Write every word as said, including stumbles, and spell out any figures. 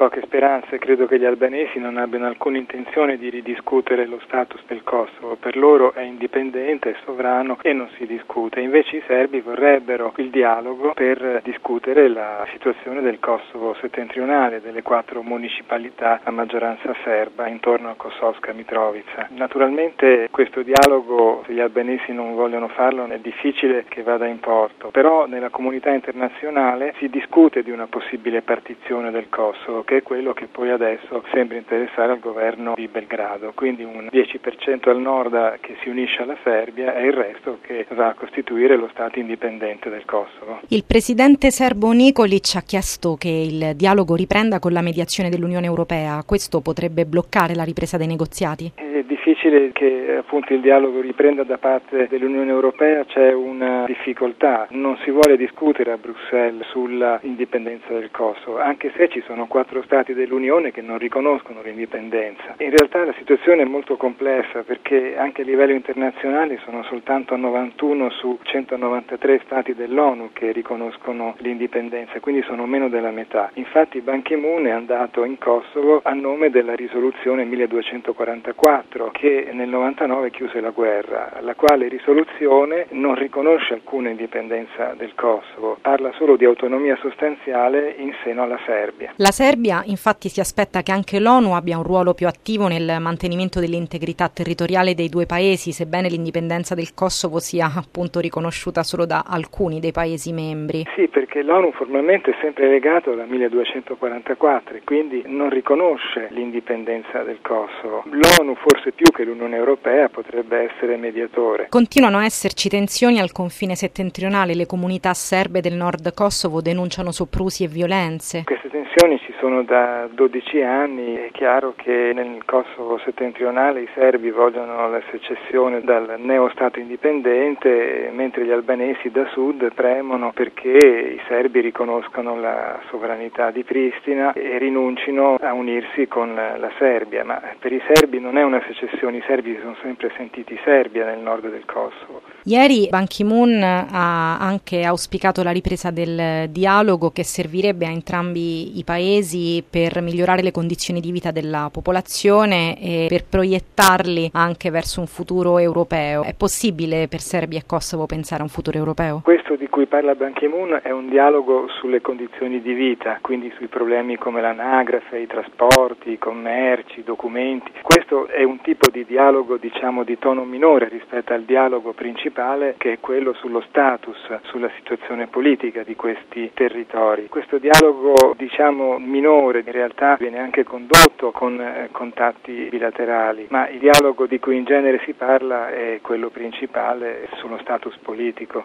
poche speranze, credo che gli albanesi non abbiano alcuna intenzione di ridiscutere lo status del Kosovo, per loro è indipendente, è sovrano e non si discute, invece i serbi vorrebbero il dialogo per discutere la situazione del Kosovo settentrionale, delle quattro municipalità a maggioranza serba intorno a Kosovska Mitrovica. Naturalmente questo dialogo, se gli albanesi non vogliono farlo, è difficile che vada in porto, però nella comunità internazionale si discute di una possibile partizione del Kosovo, che è quello che poi adesso sembra interessare al governo di Belgrado, quindi un dieci per cento al nord che si unisce alla Serbia e il resto che va a costituire lo Stato indipendente del Kosovo. Il presidente serbo Nikolić ha chiesto che il dialogo riprenda con la mediazione dell'Unione Europea. Questo potrebbe bloccare la ripresa dei negoziati? È difficile che appunto il dialogo riprenda da parte dell'Unione Europea, c'è una difficoltà, non si vuole discutere a Bruxelles sulla indipendenza del Kosovo, anche se ci sono quattro stati dell'Unione che non riconoscono l'indipendenza. In realtà la situazione è molto complessa perché anche a livello internazionale sono soltanto novantuno su centonovantatré stati dell'ONU che riconoscono l'indipendenza, quindi sono meno della metà. Infatti Ban Ki-moon è andato in Kosovo a nome della risoluzione milleduecentoquarantaquattro che nel novantanove chiuse la guerra, la quale risoluzione non riconosce alcuna indipendenza del Kosovo, parla solo di autonomia sostanziale in seno alla Serbia. La Serbia infatti si aspetta che anche l'ONU abbia un ruolo più attivo nel mantenimento dell'integrità territoriale dei due paesi, sebbene l'indipendenza del Kosovo sia appunto riconosciuta solo da alcuni dei paesi membri. Sì, perché l'ONU formalmente è sempre legato alla milleduecentoquarantaquattro e quindi non riconosce l'indipendenza del Kosovo. L'ONU, forse più che l'Unione Europea, potrebbe essere mediatore. Continuano a esserci tensioni al confine settentrionale, le comunità serbe del nord Kosovo denunciano soprusi e violenze. Queste tensioni ci sono da dodici anni, è chiaro che nel Kosovo settentrionale i serbi vogliono la secessione dal neo-stato indipendente, mentre gli albanesi da sud premono perché i serbi riconoscano la sovranità di Pristina e rinuncino a unirsi con la Serbia, ma per i serbi non è una secessione, i serbi si sono sempre sentiti Serbia nel nord del Kosovo. Ieri Ban Ki-moon ha anche auspicato la ripresa del dialogo che servirebbe a entrambi i paesi per migliorare le condizioni di vita della popolazione e per proiettarli anche verso un futuro europeo. È possibile per Serbia e Kosovo pensare a un futuro europeo? Questo di cui parla Ban Ki-moon è un dialogo sulle condizioni di vita, quindi sui problemi come l'anagrafe, i trasporti, i commerci, i documenti. Questo è un tipo di dialogo, diciamo, di tono minore rispetto al dialogo principale che è quello sullo status, sulla situazione politica di questi territori. Questo dialogo, diciamo, minore in realtà viene anche condotto con eh, contatti bilaterali, ma il dialogo di cui in genere si parla è quello principale sullo status politico.